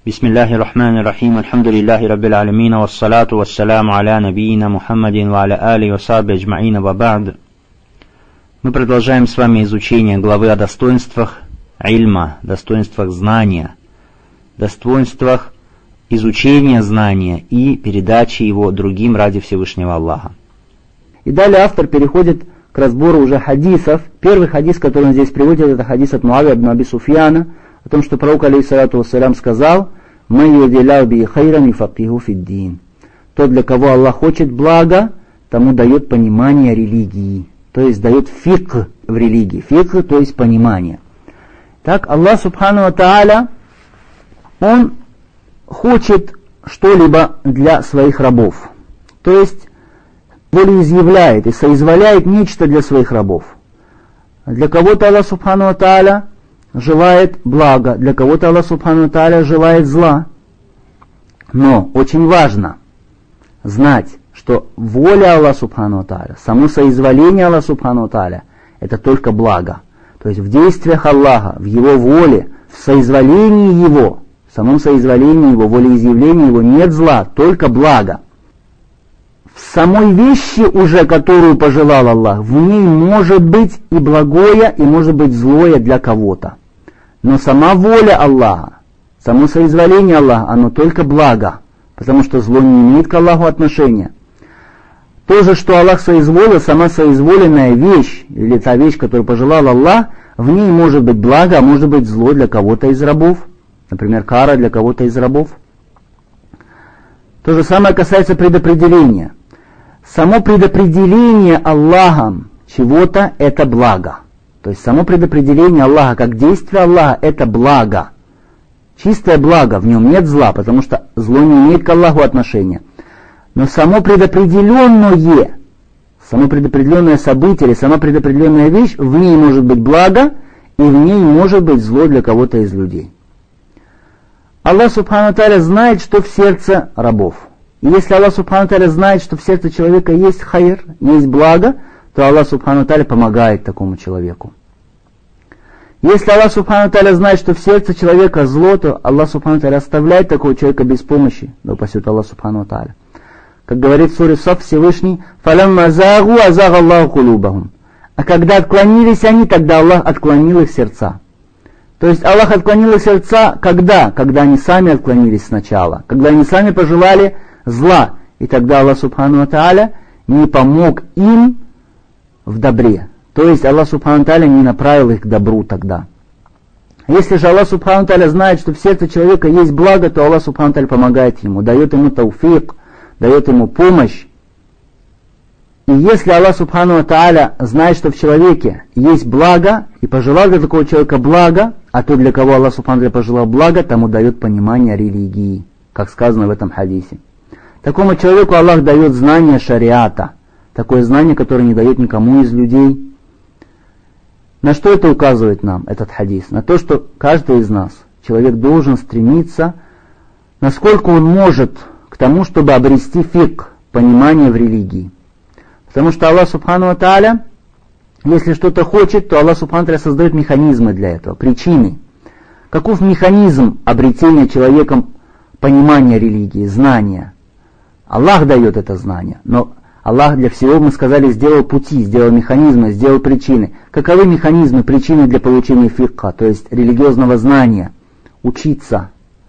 Бисмиллахи рахмани рахим, альхамдулиллахи раббил алямина, вассалату вассаляму аля набиина Мухаммадин ва аля али ва сахби аджмаина ва ба'д. Мы продолжаем с вами изучение главы о достоинствах ильма, достоинствах знания, достоинствах изучения знания и передачи его другим ради Всевышнего Аллаха. И далее автор переходит к разбору уже хадисов. Первый хадис, который он здесь приводит, это хадис от Муавия ибн Аби Суфьяна, о том, что пророк, алейхиссалату вассалям, сказал: «Ман юридиллаху бихи хайран юфақиху фиддин». Тот, для кого Аллах хочет блага, тому дает понимание религии, то есть дает фикх в религии. Фикх, то есть понимание. Так, Аллах субхану ва тааля, Он хочет что-либо для своих рабов. То есть волеизъявляет и соизволяет нечто для своих рабов. Для кого-то Аллах субхану ва тааля желает блага, для кого-то Аллах субхану ва тааля желает зла. Но очень важно знать, что воля Аллаха субхану ва тааля, само соизволение Аллаха субхану ва тааля, это только благо. То есть в действиях Аллаха, в Его воле, в соизволении Его, в самом соизволении Его, волеизъявлении Его нет зла, только благо. В самой вещи уже, которую пожелал Аллах, в ней может быть и благое, и может быть злое для кого-то. Но сама воля Аллаха, само соизволение Аллаха, оно только благо, потому что зло не имеет к Аллаху отношения. То же, что Аллах соизволил, сама соизволенная вещь, или та вещь, которую пожелал Аллах, в ней может быть благо, а может быть зло для кого-то из рабов. Например, кара для кого-то из рабов. То же самое касается предопределения. Само предопределение Аллахом чего-то – это благо. То есть само предопределение Аллаха, как действие Аллаха – это благо. Чистое благо, в нем нет зла, потому что зло не имеет к Аллаху отношения. Но само предопределенное событие или сама предопределенная вещь, в ней может быть благо, и в ней может быть зло для кого-то из людей. Аллах субхану ва тааля знает, что в сердце рабов. И если Аллах субхану ва тааля знает, что в сердце человека есть хайр, есть благо, то Аллах субхану ва тааля помогает такому человеку. Если Аллах субхану ва тааля знает, что в сердце человека зло, то Аллах субхану ва тааля оставляет такого человека без помощи. Да упасет Аллах субхану ва тааля. Как говорит в суре Саф Всевышний: «Фалямма загу азага Аллаху кулубахум». А когда отклонились они, тогда Аллах отклонил их сердца. То есть Аллах отклонил их сердца когда? Когда они сами отклонились сначала. Когда они сами пожелали зла. И тогда Аллах субхану ва тааля не помог им в добре. То есть Аллах субхану ва тааля не направил их к добру тогда. Если же Аллах субхану ва тааля знает, что в сердце человека есть благо, то Аллах субхану ва тааля помогает ему, дает ему тауфик, дает ему помощь. И если Аллах субхану ва тааля знает, что в человеке есть благо, и пожелал для такого человека благо, а тот, для кого Аллах субхану ва тааля пожелал благо, тому дает понимание религии, как сказано в этом хадисе. Такому человеку Аллах дает знание шариата, такое знание, которое не дает никому из людей. На что это указывает нам, этот хадис? На то, что каждый из нас, человек должен стремиться, насколько он может, к тому, чтобы обрести фикх, понимание в религии. Потому что Аллах субхану ва тааля, если что-то хочет, то Аллах субхану ва тааля создает механизмы для этого, причины. Каков механизм обретения человеком понимания религии, знания? Аллах дает это знание, но Аллах для всего, мы сказали, сделал пути, сделал механизмы, сделал причины. Каковы механизмы, причины для получения фикха, то есть религиозного знания? Учиться.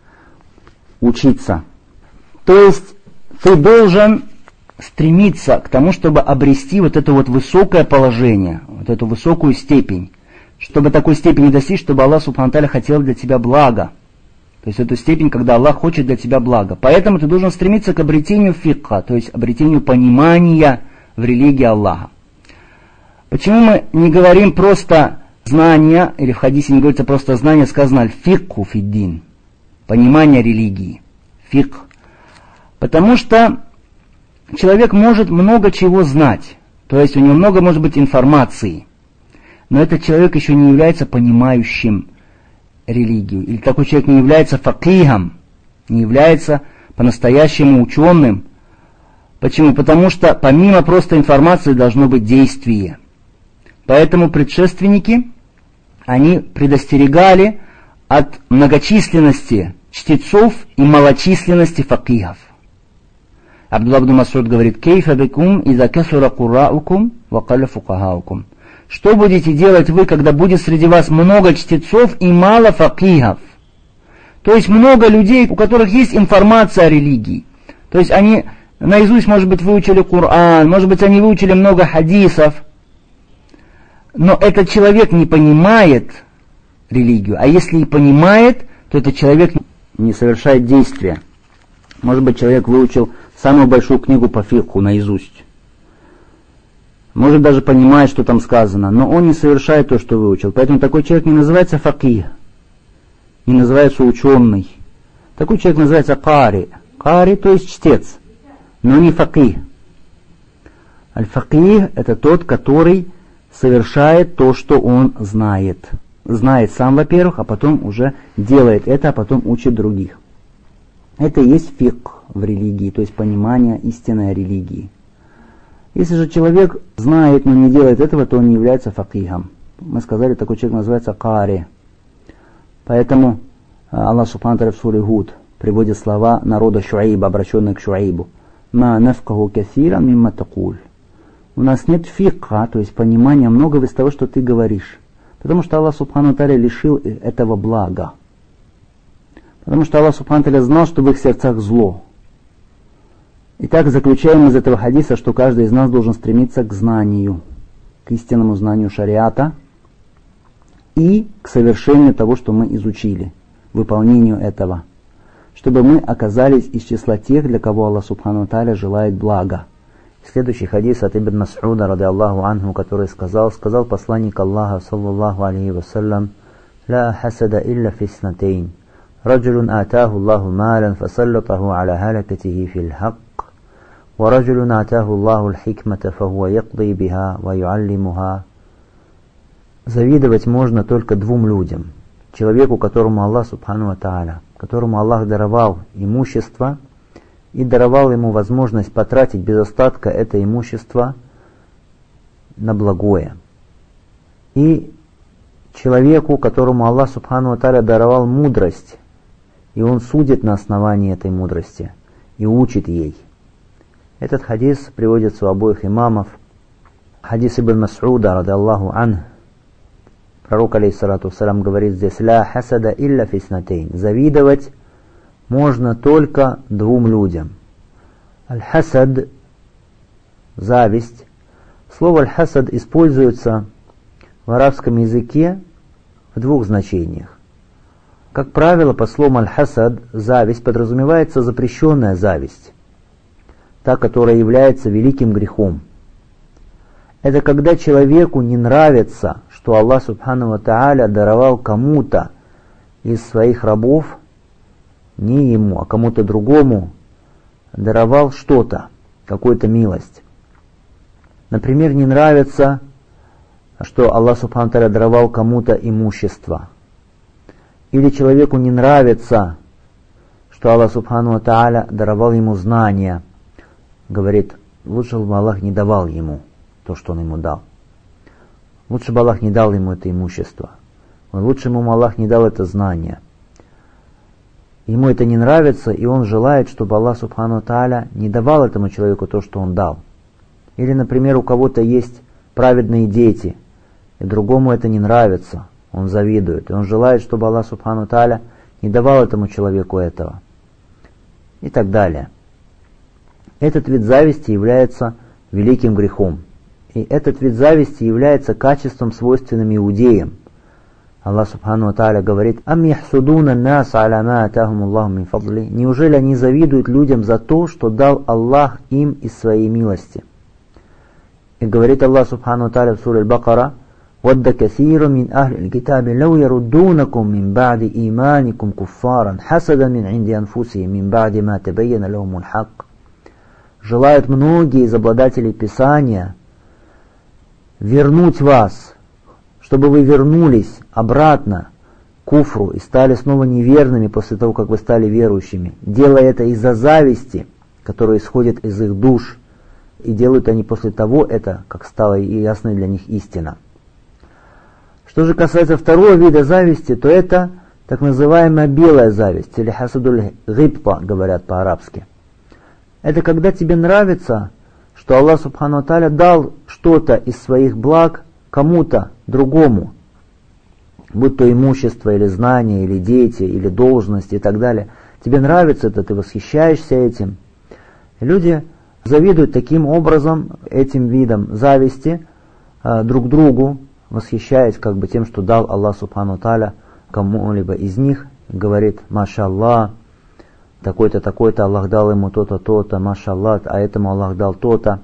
То есть ты должен стремиться к тому, чтобы обрести вот это вот высокое положение, вот эту высокую степень. Чтобы такой степени достичь, чтобы Аллах субхану ва тааля хотел для тебя блага. То есть эту степень, когда Аллах хочет для тебя блага. Поэтому ты должен стремиться к обретению фикха, то есть обретению понимания в религии Аллаха. Почему мы не говорим просто знания, или в хадисе не говорится просто знание, сказано аль-фикху фиддин, понимание религии, фикх. Потому что человек может много чего знать, то есть у него много может быть информации, но этот человек еще не является понимающим религию. Или такой человек не является факихом, не является по-настоящему ученым. Почему? Потому что помимо просто информации должно быть действие. Поэтому предшественники, они предостерегали от многочисленности чтецов и малочисленности факихов. Абдуллах ибн Мас'уд говорит: «Кейфа бикум иза касура курраукум ва калля фукахаукум». Что будете делать вы, когда будет среди вас много чтецов и мало факихов? То есть много людей, у которых есть информация о религии. То есть они наизусть, может быть, выучили Коран, может быть, они выучили много хадисов, но этот человек не понимает религию. А если и понимает, то этот человек не совершает действия. Может быть, человек выучил самую большую книгу по фикху наизусть. Может даже понимает, что там сказано, но он не совершает то, что выучил. Поэтому такой человек не называется факих, не называется ученый. Такой человек называется кари. Кари, то есть чтец, но не факих. Аль-факих — это тот, который совершает то, что он знает. Знает сам, во-первых, а потом уже делает это, а потом учит других. Это и есть фикх в религии, то есть понимание истинной религии. Если же человек знает, но не делает этого, то он не является факихом. Мы сказали, такой человек называется кари. Поэтому Аллах Субхану ва Тааля в суре Гуд приводит слова народа Шуайба, обращенные к Шуайбу. «Ма нафкаху касиран мимма такуль». У нас нет фикха, то есть понимания многого из того, что ты говоришь. Потому что Аллах Субхану ва Тааля лишил этого блага. Потому что Аллах Субхану ва Тааля знал, что в их сердцах зло. Итак, заключаем из этого хадиса, что каждый из нас должен стремиться к знанию, к истинному знанию шариата и к совершению того, что мы изучили, выполнению этого, чтобы мы оказались из числа тех, для кого Аллах Субхану ва Тааля желает блага. Следующий хадис от Ибн Мас'уда, ради Аллаху анху, который сказал посланник Аллаха, саллаллаху алейхи вассалям: «Ла хасада илля фиснатейн. Раджулун атаху Аллаху малян фасаллатаху аля халакатихи фил хак. ورجل آتاه الله الحكمة فهو يقضي بها ويعلمها». Завидовать можно только двум людям. Человеку, которому Аллах Субхану ва Тааля, которому Аллах даровал имущество и даровал ему возможность потратить без остатка это имущество на благое. И человеку, которому Аллах Субхану ва Тааля даровал мудрость, и он судит на основании этой мудрости и учит ей. Этот хадис приводится у обоих имамов. Хадис Ибн Мас'уда, ради Аллаху анх. Пророк, алейхиссалату вассалям, говорит здесь: «Ла хасада илля фиснатейн». Завидовать можно только двум людям. Аль-хасад — зависть. Слово аль-хасад используется в арабском языке в двух значениях. Как правило, по слову аль-хасад зависть подразумевается запрещенная зависть, та, которая является великим грехом. Это когда человеку не нравится, что Аллах Субхану ва Тааля даровал кому-то из своих рабов, не ему, а кому-то другому, даровал что-то, какую-то милость. Например, не нравится, что Аллах Субхану ва Тааля даровал кому-то имущество. Или человеку не нравится, что Аллах Субхану ва Тааля даровал ему знания. Говорит: лучше бы Аллах не давал ему то, что он ему дал. Лучше бы Аллах не дал ему это имущество. Лучше ему Аллах не дал это знание. Ему это не нравится, и он желает, чтобы Аллах Субхану ва Тааля не давал этому человеку то, что он дал. Или, например, у кого-то есть праведные дети, и другому это не нравится, он завидует, и он желает, чтобы Аллах Субхану ва Тааля не давал этому человеку этого. И так далее. Этот вид зависти является великим грехом. И этот вид зависти является качеством, свойственным иудеям. Аллах Субхану ва Тааля говорит: «Ам яхсудуна нас аля ма атахум Аллаху мин фадли». Неужели они завидуют людям за то, что дал Аллах им из своей милости? И говорит Аллах Субхану ва Тааля в суре Аль-Бакара: «Вадда касиру мин ахли аль-китаби лау яруддунакум мин ба'ди иманикум куффаран хасадан мин инди анфусихим мин ба'ди ма табайяна лахумул хак». Желают многие из обладателей Писания вернуть вас, чтобы вы вернулись обратно к куфру и стали снова неверными после того, как вы стали верующими, делая это из-за зависти, которая исходит из их душ, и делают они после того это, как стала ясной для них истина. Что же касается второго вида зависти, то это так называемая белая зависть, или хасадуль гибта, говорят по-арабски. Это когда тебе нравится, что Аллах Субхану ва Тааля дал что-то из своих благ кому-то другому, будь то имущество, или знания, или дети, или должность и так далее. Тебе нравится это, ты восхищаешься этим. Люди завидуют таким образом, этим видом зависти друг другу, восхищаясь как бы тем, что дал Аллах Субхану ва Тааля кому-либо из них, говорит: «Маша Аллах, такой-то, такой-то, Аллах дал ему то-то, то-то, маша Аллах, а этому Аллах дал то-то».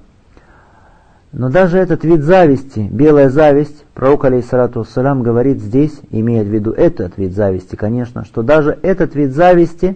Но даже этот вид зависти, белая зависть, пророк алейхиссалату вассалям говорит здесь, имея в виду этот вид зависти, конечно, что даже этот вид зависти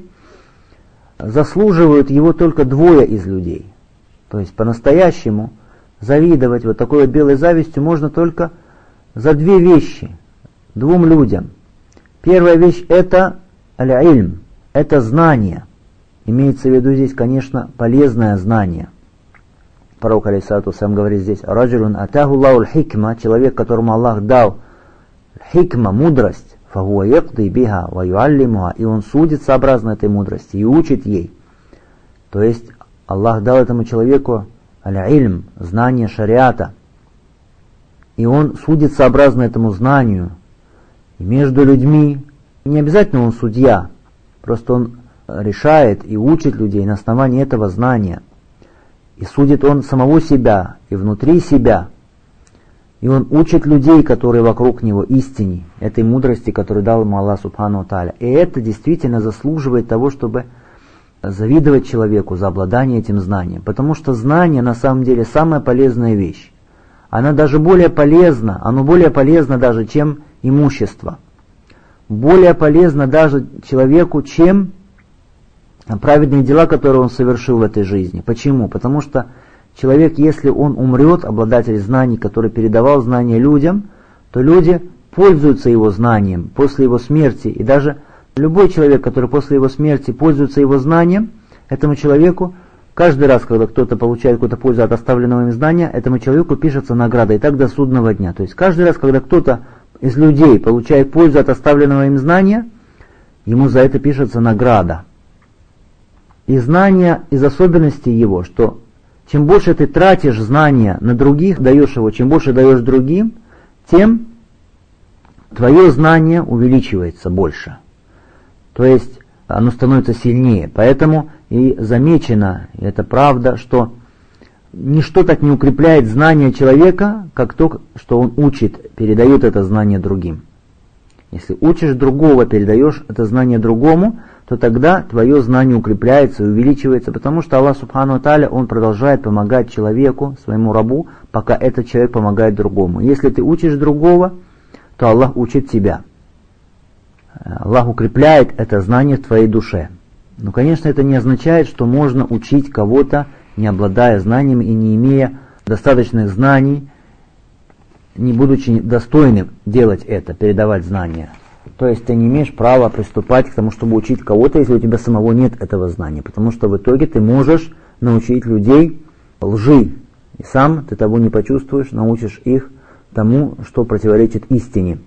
заслуживают его только двое из людей. То есть по-настоящему завидовать вот такой вот белой завистью можно только за две вещи, двум людям. Первая вещь — это аль-ильм, это знание. Имеется в виду здесь, конечно, полезное знание. Пророк алейхиссалату вассалям говорит здесь: «Раджулун атаху Аллаху хикма», человек, которому Аллах дал хикма, мудрость, фахуа якди биха ва юаллимуха, и он судит сообразно этой мудрости и учит ей. То есть Аллах дал этому человеку аль-ильм, знание шариата, и он судит сообразно этому знанию. И между людьми, не обязательно он судья, просто он решает и учит людей на основании этого знания. И судит он самого себя и внутри себя. И он учит людей, которые вокруг него, истине, этой мудрости, которую дал ему Аллах Субхану ва Тааля. И это действительно заслуживает того, чтобы завидовать человеку за обладание этим знанием. Потому что знание на самом деле самая полезная вещь. Она даже более полезна, оно более полезно даже, чем имущество. Более полезно даже человеку, чем праведные дела, которые он совершил в этой жизни. Почему? Потому что человек, если он умрет, обладатель знаний, который передавал знания людям, то люди пользуются его знанием после его смерти. И даже любой человек, который после его смерти пользуется его знанием, этому человеку, каждый раз, когда кто-то получает какую-то пользу от оставленного им знания, этому человеку пишется награда. И так до судного дня. То есть каждый раз, когда кто-то из людей получает пользу от оставленного им знания, ему за это пишется награда. И знание из особенностей его, что чем больше ты тратишь знания на других, даешь его, чем больше даешь другим, тем твое знание увеличивается больше. То есть оно становится сильнее. Поэтому и замечено, и это правда, что ничто так не укрепляет знание человека, как то, что он учит, передает это знание другим. Если учишь другого, передаешь это знание другому, то тогда твое знание укрепляется и увеличивается, потому что Аллах Субхану ва Тааля, Он продолжает помогать человеку, своему рабу, пока этот человек помогает другому. Если ты учишь другого, то Аллах учит тебя. Аллах укрепляет это знание в твоей душе. Но, конечно, это не означает, что можно учить кого-то, не обладая знаниями и не имея достаточных знаний, не будучи достойным делать это, передавать знания. То есть ты не имеешь права приступать к тому, чтобы учить кого-то, если у тебя самого нет этого знания. Потому что в итоге ты можешь научить людей лжи. И сам ты того не почувствуешь, научишь их тому, что противоречит истине.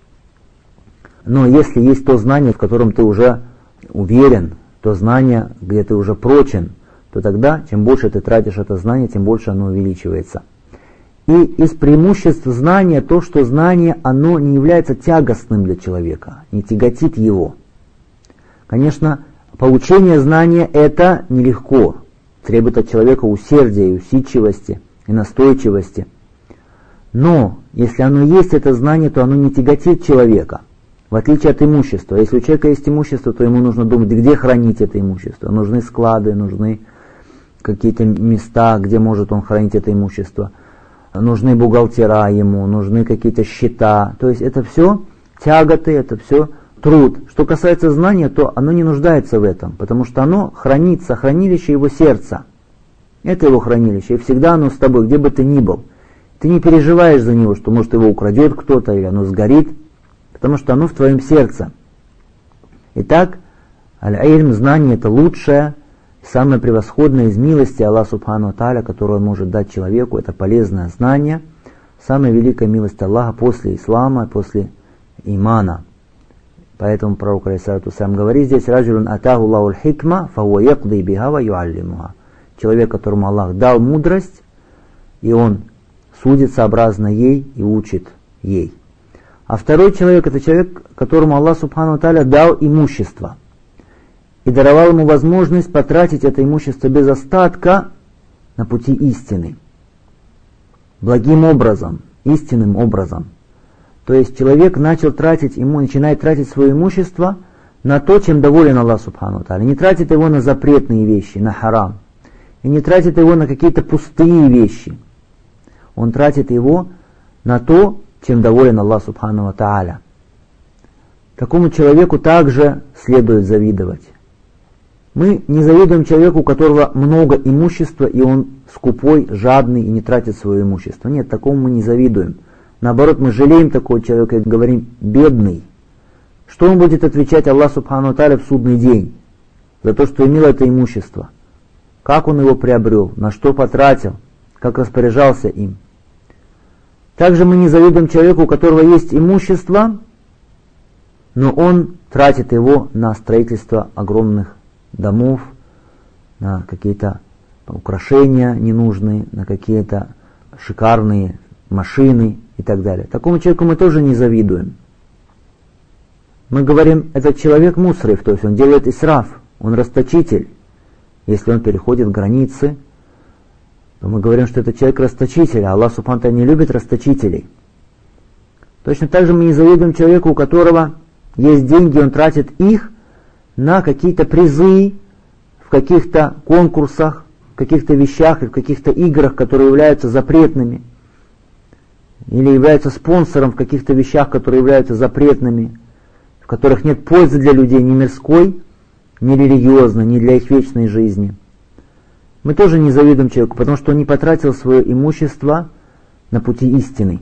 Но если есть то знание, в котором ты уже уверен, то знание, где ты уже прочен, то тогда, чем больше ты тратишь это знание, тем больше оно увеличивается. И из преимуществ знания то, что знание, оно не является тягостным для человека, не тяготит его. Конечно, получение знания это нелегко, требует от человека усердия и усидчивости, и настойчивости. Но, если оно есть, это знание, то оно не тяготит человека, в отличие от имущества. Если у человека есть имущество, то ему нужно думать, где хранить это имущество. Нужны склады, нужны какие-то места, где может он хранить это имущество. Нужны бухгалтера ему, нужны какие-то счета. То есть это все тяготы, это все труд. Что касается знания, то оно не нуждается в этом, потому что оно хранится, хранилище его сердца. Это его хранилище, и всегда оно с тобой, где бы ты ни был. Ты не переживаешь за него, что может его украдет кто-то или оно сгорит, потому что оно в твоем сердце. Итак, аль-ильм, знание, это лучшее, самое превосходное из милости Аллаха Субхану ва Тааля, которую Он может дать человеку, это полезное знание, самая великая милость Аллаха после ислама, после имана. Поэтому пророк алейхиссалату вассалям говорит здесь: «Раджулун атаху Аллахул хикма, фахуа якди биха ва юаллимуха». Человек, которому Аллах дал мудрость, и он судит сообразно ей и учит ей. А второй человек — это человек, которому Аллах субхану ва тааля дал имущество и даровал ему возможность потратить это имущество без остатка на пути истины, благим образом, истинным образом. То есть человек начинает тратить свое имущество на то, чем доволен Аллах субхану ва тааля. Не тратит его на запретные вещи, на харам. И не тратит его на какие-то пустые вещи. Он тратит его на то, чем доволен Аллах субхану ва тааля. Такому человеку также следует завидовать. Мы не завидуем человеку, у которого много имущества, и он скупой, жадный и не тратит свое имущество. Нет, такому мы не завидуем. Наоборот, мы жалеем такого человека и говорим: бедный. Что он будет отвечать Аллаху субхану ва тааля в судный день за то, что имел это имущество? Как он его приобрел, на что потратил, как распоряжался им? Также мы не завидуем человеку, у которого есть имущество, но он тратит его на строительство огромных домов, на какие-то украшения ненужные, на какие-то шикарные машины и так далее. Такому человеку мы тоже не завидуем. Мы говорим: этот человек мусриф, то есть он делает исраф, он расточитель. Если он переходит границы, то мы говорим, что этот человек расточитель, а Аллах субхану ва тааля не любит расточителей. Точно так же мы не завидуем человеку, у которого есть деньги, он тратит их на какие-то призы в каких-то конкурсах, в каких-то вещах и в каких-то играх, которые являются запретными, или являются спонсором в каких-то вещах, которые являются запретными, в которых нет пользы для людей ни мирской, ни религиозной, ни для их вечной жизни. Мы тоже не завидуем человеку, потому что он не потратил свое имущество на пути истины.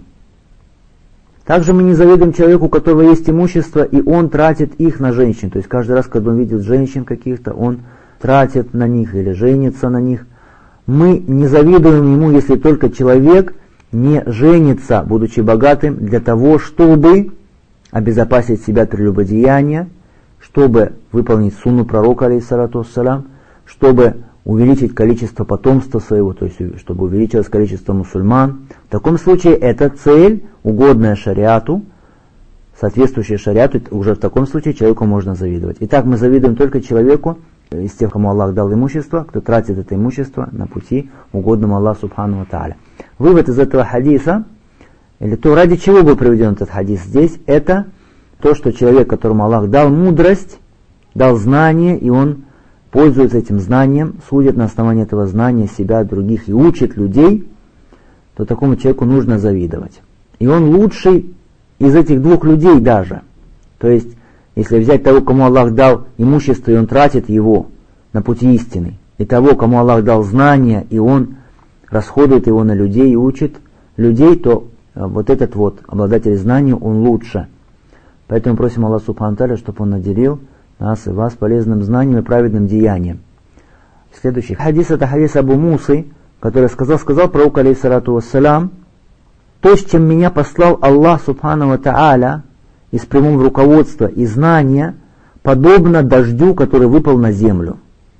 Также мы не завидуем человеку, у которого есть имущество, и он тратит их на женщин. То есть каждый раз, когда он видит женщин каких-то, он тратит на них или женится на них. Мы не завидуем ему, если только человек не женится, будучи богатым, для того, чтобы обезопасить себя от прелюбодеяния, чтобы выполнить сунну пророка, алейхиссалату вассалям, чтобы увеличить количество потомства своего, то есть чтобы увеличилось количество мусульман. В таком случае эта цель, угодная шариату, соответствующая шариату, уже в таком случае человеку можно завидовать. Итак, мы завидуем только человеку из тех, кому Аллах дал имущество, кто тратит это имущество на пути, угодному Аллаху субхану ва тааля. Вывод из этого хадиса, или то, ради чего был приведен этот хадис здесь, это то, что человек, которому Аллах дал мудрость, дал знание, и он пользуется этим знанием, судит на основании этого знания себя, других и учит людей, то такому человеку нужно завидовать. И он лучший из этих двух людей даже. То есть, если взять того, кому Аллах дал имущество, и он тратит его на пути истины, и того, кому Аллах дал знания, и он расходует его на людей и учит людей, то вот этот вот обладатель знаний, он лучше. Поэтому просим Аллаха субхану ва тааля, чтобы он наделил нас и вас полезным знанием и праведным деянием. Следующий хадис — это хадис Абу Мусы, который сказал пророк, алейхиссалату вассалям: то, с чем меня послал Аллах субхану ва тааля, из прямого руководства и знания, подобно дождю, который выпал на землю.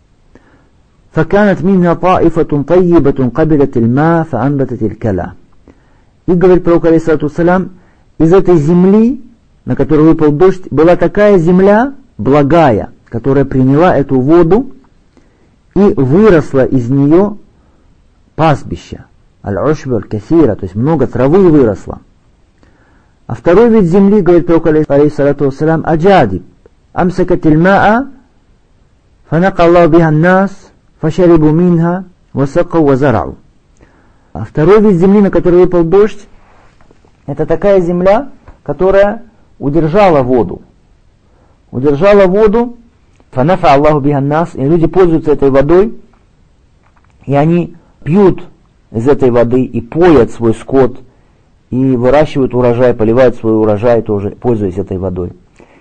فَكَانَتْ مِنْهَا طَائِفَةٌ طَيِّبَةٌ قَبِلَتِ الْمَاءَ فَأَنْبَتَتِ الْكَلَى. И говорит пророк, алейхиссалату вассалям, из этой земли, на которой выпал дождь, была такая земля благая, которая приняла эту воду, и выросла из нее пастбище. Аль-Ушб аль-Касира, то есть много травы выросло. А второй вид земли, говорит пророк, алейхиссалату вассалям, аджадиб, амсакат иль-ма'a, фанака Аллаху биха ан-нас, фашарибу минха, васакау вазарау. А второй вид земли, на которой выпал дождь, это такая земля, которая удержала воду. Удержала воду, фанафа Аллаху биха ан-нас, и люди пользуются этой водой, и они пьют из этой воды и поят свой скот, и выращивают урожай, поливают свой урожай тоже, пользуясь этой водой.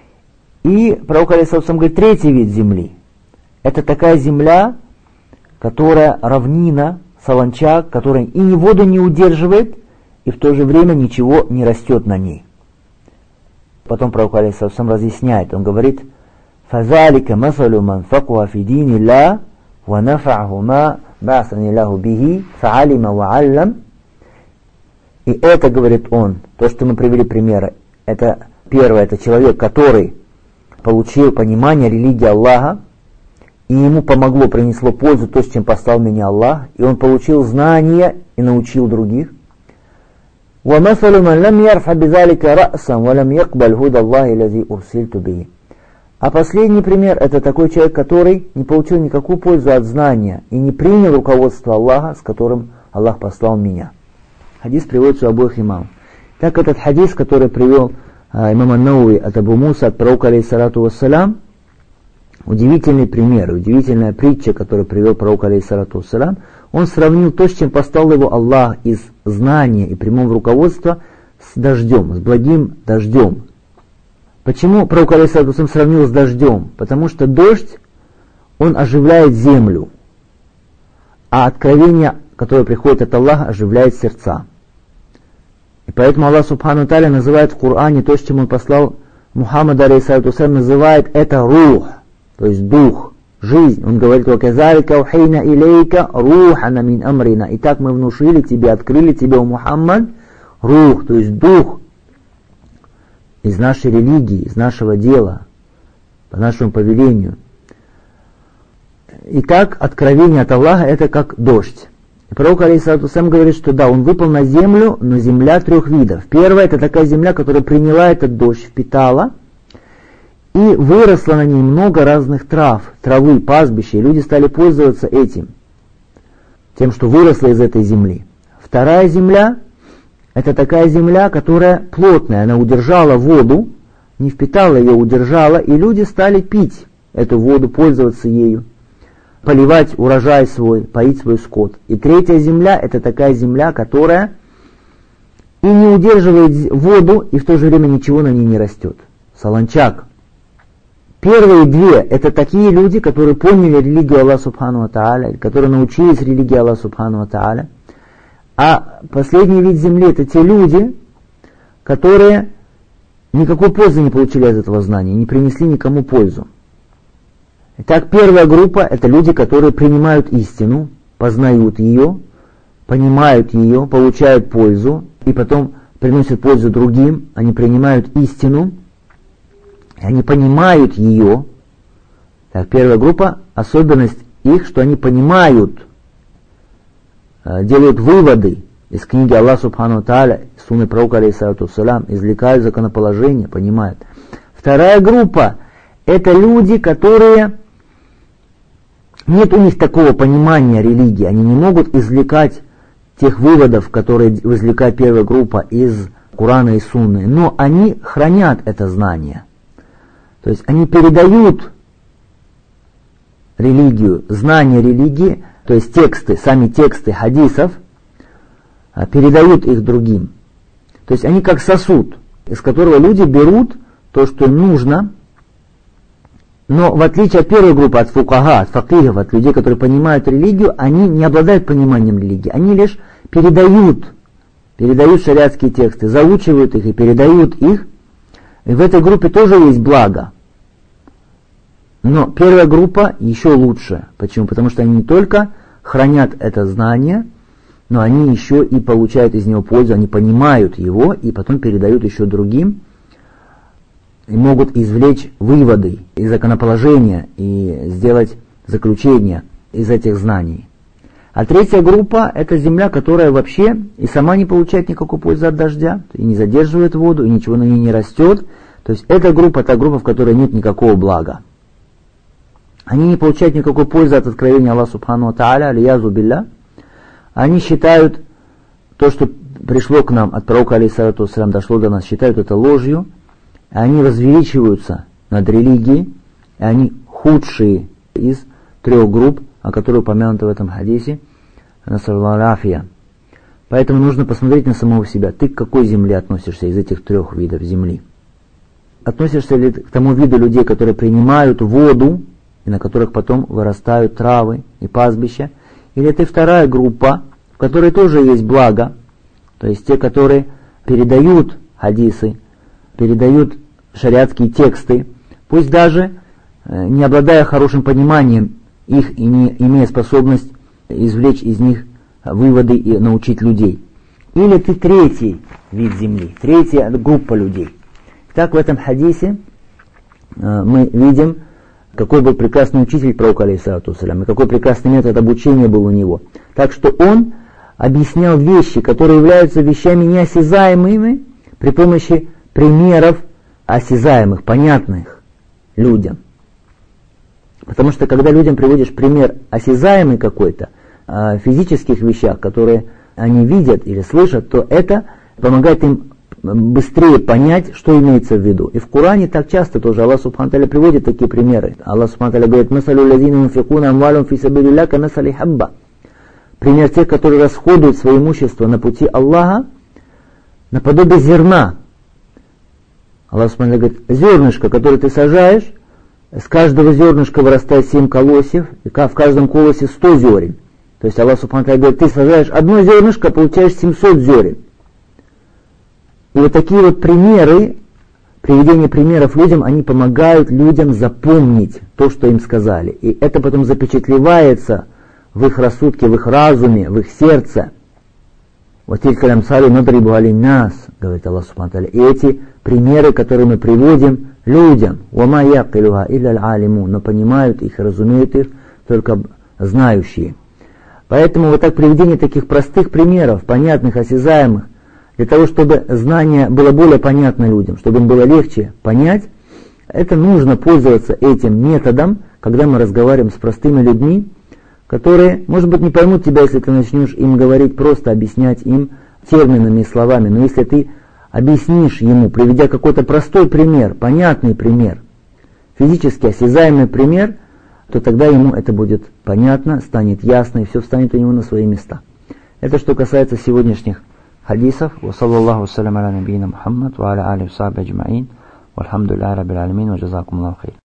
И пророк, алейхиссалату, говорит, третий вид земли. Это такая земля, которая равнина, солончак, которая и воду не удерживает, и в то же время ничего не растет на ней. Потом пророк алейхиссалям разъясняет, он говорит: «Фазалика масалу ман факуа фи дини ла ва нафаху ма ба'сани лаху бихи фа'алима ва аллам». И это, говорит он, то, что мы привели примеры, это первое, это человек, который получил понимание религии Аллаха, и ему помогло, принесло пользу то, с чем послал меня Аллах, и он получил знания и научил других. وَمَثَلُ مَنْ لَمْ يَرْفَ بِذَلِكَ رَأْسًا وَلَمْ يَقْبَلْ هُدَى اللَّهِ الَّذِي أُرْسِلْتُ بِهِ. А последний пример, это такой человек, который не получил никакую пользу от знания и не принял руководство Аллаха, с которым Аллах послал меня. Хадис приводится у обоих имамов. Так этот хадис, который привел имам ан-Науи от Абу Муса, от пророка алейхиссалату вассалям, удивительный пример, удивительная притча, которую привел пророк алейхиссалату вассалям, он сравнил то, с чем послал его Аллах из знания и прямого руководства, с дождем, с благим дождем. Почему пророк алейхиссалату вассалям сравнил с дождем? Потому что дождь, он оживляет землю, а откровение, которое приходит от Аллаха, оживляет сердца. И поэтому Аллах Субхану Тааля называет в Коране то, с чем он послал Мухаммада алейхиссалату вассалям, называет это рух, то есть дух, жизнь. Он говорит: «Ваказалика ухейна илейка рухана мин амрина». И так мы внушили тебе, открыли тебе, о Мухаммад, рух, то есть дух из нашей религии, из нашего дела, по нашему повелению. Итак, откровение от Аллаха это как дождь. И пророк алейхиссалату вассалям говорит, что да, он выпал на землю, но земля трех видов. Первая это такая земля, которая приняла этот дождь, впитала, и выросло на ней много разных трав, травы, пастбища, и люди стали пользоваться этим, тем, что выросло из этой земли. Вторая земля это такая земля, которая плотная, она удержала воду, не впитала ее, удержала, и люди стали пить эту воду, пользоваться ею, поливать урожай свой, поить свой скот. И третья земля это такая земля, которая и не удерживает воду, и в то же время ничего на ней не растет. Солончак. Первые две это такие люди, которые поняли религию Аллаха Субхану ва Тааля, которые научились религии Аллаха Субхану ва Тааля. А последний вид земли это те люди, которые никакой пользы не получили из этого знания, не принесли никому пользу. Итак, первая группа это люди, которые принимают истину, познают ее, понимают ее, получают пользу и потом приносят пользу другим. Они принимают истину, и они понимают ее. Так, первая группа, особенность их, что они понимают, делают выводы из книги Аллаха Субхану Тааля, сунны пророка алейхиссалату вассалям, извлекают законоположения, понимают. Вторая группа это люди, которые нет у них такого понимания религии, они не могут извлекать тех выводов, которые извлекает первая группа из Корана и Сунны, но они хранят это знание. То есть они передают религию, знания религии, то есть тексты, сами тексты хадисов, передают их другим. То есть они как сосуд, из которого люди берут то, что им нужно. Но в отличие от первой группы, от фукаха, от факихов, от людей, которые понимают религию, они не обладают пониманием религии. Они лишь передают шариатские тексты, заучивают их и передают их. И в этой группе тоже есть благо. Но первая группа еще лучше. Почему? Потому что они не только хранят это знание, но они еще и получают из него пользу, они понимают его и потом передают еще другим. И могут извлечь выводы из законоположения и сделать заключение из этих знаний. А третья группа это земля, которая вообще и сама не получает никакой пользы от дождя, и не задерживает воду, и ничего на ней не растет. То есть эта группа, та группа, в которой нет никакого блага. Они не получают никакой пользы от откровения Аллаха Субхану ва Тааля, алиязу билля. Они считают то, что пришло к нам от пророка алейхиссалату вассалям, дошло до нас, считают это ложью. Они возвеличиваются над религией, и они худшие из трех групп, о которых упомянуто в этом хадисе. Поэтому нужно посмотреть на самого себя. Ты к какой земле относишься из этих трех видов земли? Относишься ли к тому виду людей, которые принимают воду, и на которых потом вырастают травы и пастбища? Или ты вторая группа, в которой тоже есть благо, то есть те, которые передают хадисы, передают шариатские тексты, пусть даже не обладая хорошим пониманием их и не имея способность извлечь из них выводы и научить людей. Или ты третий вид земли, третья группа людей. Так в этом хадисе мы видим, какой был прекрасный учитель пророка, алейхиссалату вассалям, и какой прекрасный метод обучения был у него. Так что он объяснял вещи, которые являются вещами неосязаемыми, при помощи примеров осязаемых, понятных людям. Потому что когда людям приводишь пример осязаемый какой-то, о физических вещах, которые они видят или слышат, то это помогает им быстрее понять, что имеется в виду. И в Коране так часто тоже Аллах Субхану Тааля приводит такие примеры. Аллах Субхану Тааля говорит: «Масалю лазина юнфикуна амвалюм фи сабилилля камасали хабба». Пример тех, которые расходуют свое имущество на пути Аллаха, наподобие зерна. Аллах Субхану Тааля говорит: зернышко, которое ты сажаешь, с каждого зернышка вырастает 7 колосьев, и в каждом колосе 100 зерен. То есть Аллах Субхану Тааля говорит: ты сажаешь одно зернышко, получаешь 700 зерен. И вот такие вот примеры, приведение примеров людям, они помогают людям запомнить то, что им сказали. И это потом запечатлевается в их рассудке, в их разуме, в их сердце. Вот тилька лямсалю надрибу алиннас, говорит Аллах Субхану Тааля. И эти примеры, которые мы приводим людям, уама якилуха илля алиму, но понимают их и разумеют их только знающие. Поэтому вот так приведение таких простых примеров, понятных, осязаемых, для того, чтобы знание было более понятно людям, чтобы им было легче понять, это нужно пользоваться этим методом, когда мы разговариваем с простыми людьми, которые, может быть, не поймут тебя, если ты начнешь им говорить, просто объяснять им терминами и словами. Но если ты объяснишь ему, приведя какой-то простой пример, понятный пример, физически осязаемый пример, то тогда ему это будет понятно, станет ясно, и все встанет у него на свои места. Это что касается сегодняшних хадисов. Ва саллаллаху салям аля набийна Мухаммад ва аля али ва сахби аджмаин. Вальхамдулиллахи раббил алямин ва джазакумуллаху хайр.